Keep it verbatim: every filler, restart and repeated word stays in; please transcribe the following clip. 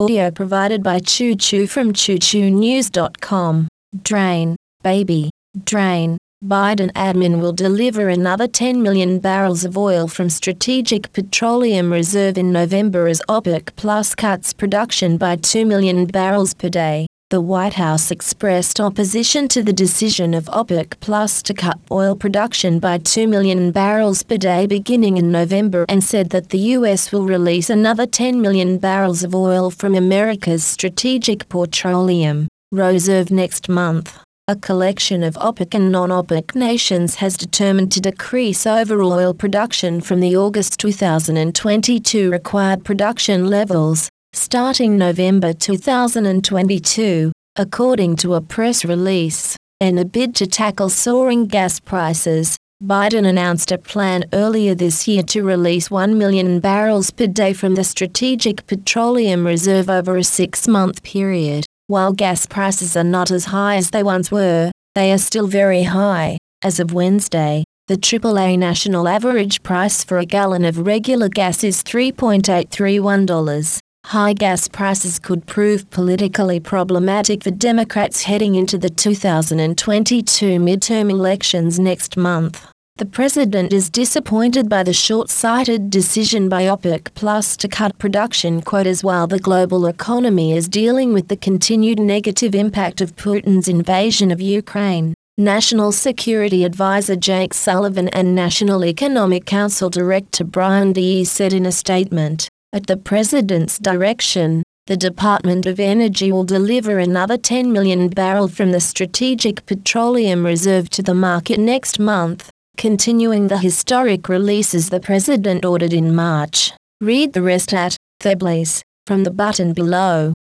Audio provided by Choo Choo from choo choo news dot com. Drain, baby, drain. Biden admin will deliver another ten million barrels of oil from Strategic Petroleum Reserve in November as OPEC Plus cuts production by two million barrels per day. The White House expressed opposition to the decision of OPEC Plus to cut oil production by two million barrels per day beginning in November and said that the U S will release another ten million barrels of oil from America's Strategic Petroleum Reserve next month. A collection of OPEC and non-OPEC nations has determined to decrease overall oil production from the August two thousand twenty-two required production levels, starting November two thousand twenty-two, according to a press release. In a bid to tackle soaring gas prices, Biden announced a plan earlier this year to release one million barrels per day from the Strategic Petroleum Reserve over a six-month period. While gas prices are not as high as they once were, they are still very high. As of Wednesday, the triple A national average price for a gallon of regular gas is three point eight three one dollars. High gas prices could prove politically problematic for Democrats heading into the two thousand twenty-two midterm elections next month. The president is disappointed by the short-sighted decision by OPEC Plus to cut production quotas while the global economy is dealing with the continued negative impact of Putin's invasion of Ukraine. National Security Advisor Jake Sullivan and National Economic Council Director Brian Deese said in a statement, "At the president's direction, the Department of Energy will deliver another ten million barrels from the Strategic Petroleum Reserve to the market next month, continuing the historic releases the president ordered in March." Read the rest at Theblaze from the button below.